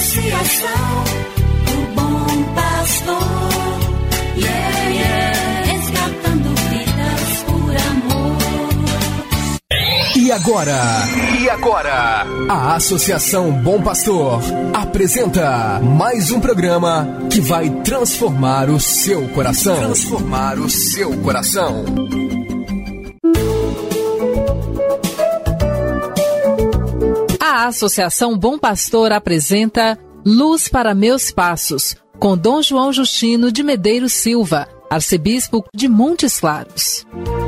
Associação do Bom Pastor, resgatando vidas por amor. E agora, a Associação Bom Pastor apresenta mais um programa que vai transformar o seu coração. A Associação Bom Pastor apresenta Luz para Meus Passos, com Dom João Justino de Medeiros Silva, arcebispo de Montes Claros.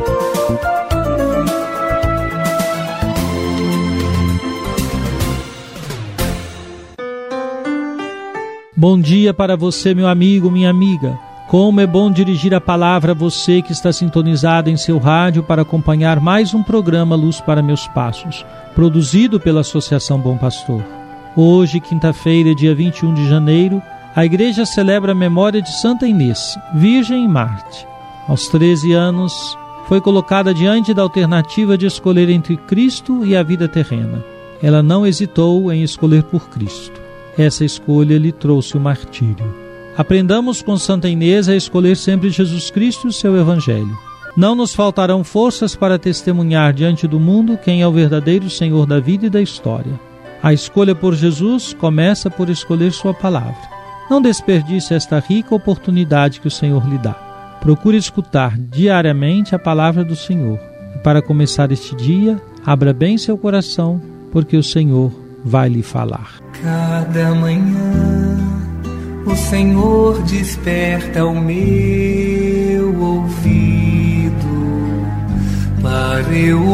Bom dia para você, meu amigo, minha amiga. Como é bom dirigir a palavra a você que está sintonizado em seu rádio para acompanhar mais um programa Luz para Meus Passos, produzido pela Associação Bom Pastor. Hoje, quinta-feira, dia 21 de janeiro, a igreja celebra a memória de Santa Inês, Virgem e Mártir. Aos 13 anos, foi colocada diante da alternativa de escolher entre Cristo e a vida terrena. Ela não hesitou em escolher por Cristo. Essa escolha lhe trouxe o martírio. Aprendamos com Santa Inês a escolher sempre Jesus Cristo e o seu Evangelho. Não nos faltarão forças para testemunhar diante do mundo quem é o verdadeiro Senhor da vida e da história. A escolha por Jesus começa por escolher sua palavra. Não desperdice esta rica oportunidade que o Senhor lhe dá. Procure escutar diariamente a palavra do Senhor. E para começar este dia, abra bem seu coração, porque o Senhor vai lhe falar. Cada manhã o Senhor desperta o meu ouvido para eu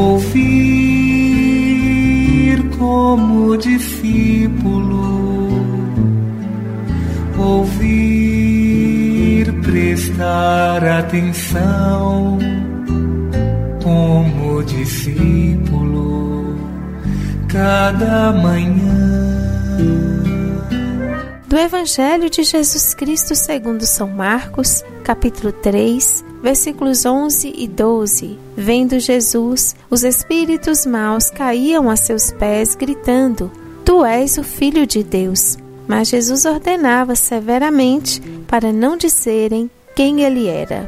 ouvir como discípulo, ouvir, prestar atenção como discípulo cada manhã. Do Evangelho de Jesus Cristo segundo São Marcos, capítulo 3, versículos 11 e 12. Vendo Jesus, os espíritos maus caíam a seus pés, gritando: Tu és o Filho de Deus. Mas Jesus ordenava severamente para não disserem quem ele era.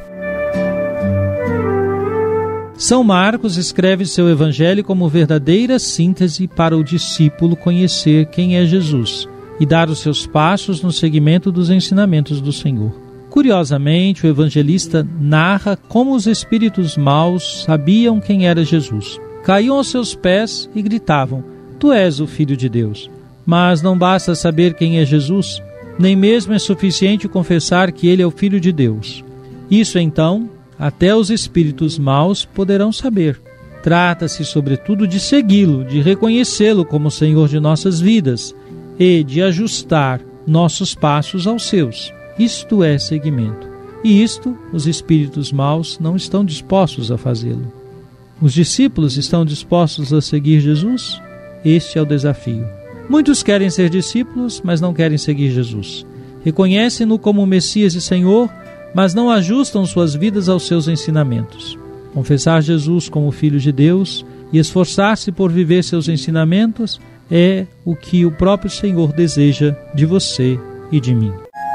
São Marcos escreve seu Evangelho como verdadeira síntese para o discípulo conhecer quem é Jesus e dar os seus passos no seguimento dos ensinamentos do Senhor. Curiosamente, o evangelista narra como os espíritos maus sabiam quem era Jesus. Caíam aos seus pés e gritavam: Tu és o Filho de Deus. Mas não basta saber quem é Jesus, nem mesmo é suficiente confessar que ele é o Filho de Deus. Isso então, até os espíritos maus poderão saber. Trata-se sobretudo de segui-lo, de reconhecê-lo como Senhor de nossas vidas e de ajustar nossos passos aos seus. Isto é seguimento. E isto os espíritos maus não estão dispostos a fazê-lo. Os discípulos estão dispostos a seguir Jesus? Este é o desafio. Muitos querem ser discípulos, mas não querem seguir Jesus. Reconhecem-no como Messias e Senhor, mas não ajustam suas vidas aos seus ensinamentos. Confessar Jesus como Filho de Deus e esforçar-se por viver seus ensinamentos é o que o próprio Senhor deseja de você e de mim.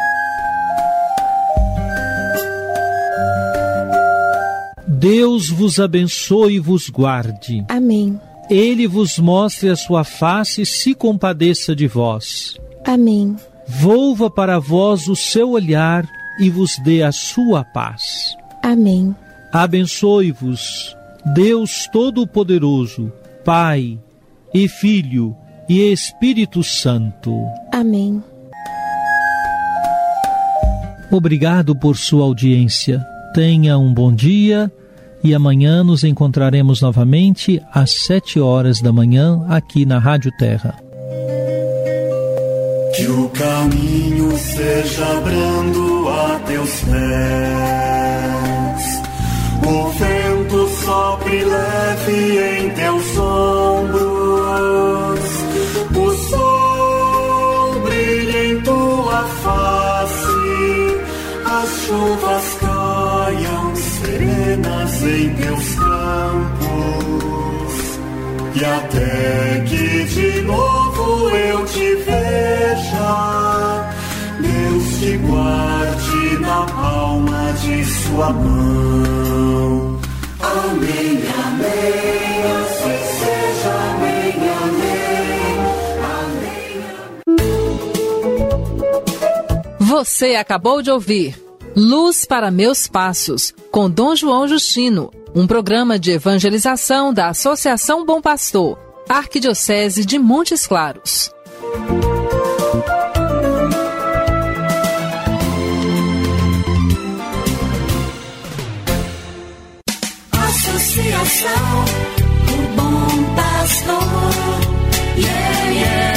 Deus vos abençoe e vos guarde. Amém. Ele vos mostre a sua face e se compadeça de vós. Amém. Volva para vós o seu olhar e vos dê a sua paz. Amém. Abençoe-vos Deus Todo-Poderoso, Pai e Filho e Espírito Santo. Amém. Obrigado por sua audiência. Tenha um bom dia e amanhã nos encontraremos novamente às 7h da manhã aqui na Rádio Terra. Que o caminho seja brando a teus pés, o vento sopre leve em teus ombros, o sol brilhe em tua face, as chuvas caiam serenas em teus campos, e até que de novo eu te veja te guarde na palma de sua mão. Amém, amém, assim seja, amém, amém, amém. Você acabou de ouvir Luz para Meus Passos, com Dom João Justino, um programa de evangelização da Associação Bom Pastor, Arquidiocese de Montes Claros. Associação do Bom Pastor, yeah, yeah.